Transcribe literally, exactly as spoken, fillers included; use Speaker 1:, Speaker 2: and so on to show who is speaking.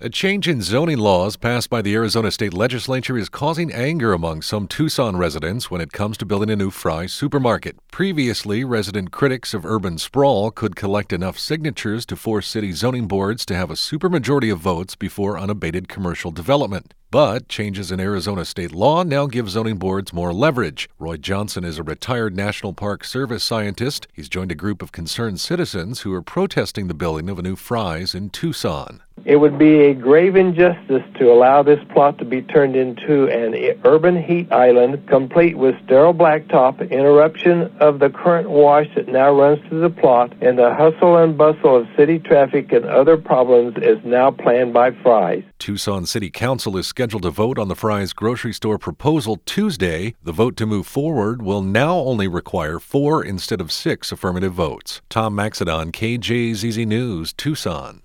Speaker 1: A change in zoning laws passed by the Arizona State Legislature is causing anger among some Tucson residents when it comes to building a new Fry's supermarket. Previously, resident critics of urban sprawl could collect enough signatures to force city zoning boards to have a supermajority of votes before unabated commercial development. But changes in Arizona state law now give zoning boards more leverage. Roy Johnson is a retired National Park Service scientist. He's joined a group of concerned citizens who are protesting the building of a new Fry's in Tucson.
Speaker 2: It would be a grave injustice to allow this plot to be turned into an urban heat island, complete with sterile blacktop, interruption of the current wash that now runs through the plot, and the hustle and bustle of city traffic and other problems as now planned by Fry's.
Speaker 1: Tucson City Council is scheduled to vote on the Fry's grocery store proposal Tuesday. The vote to move forward will now only require four instead of six affirmative votes. Tom Maxedon, K J Z Z News, Tucson.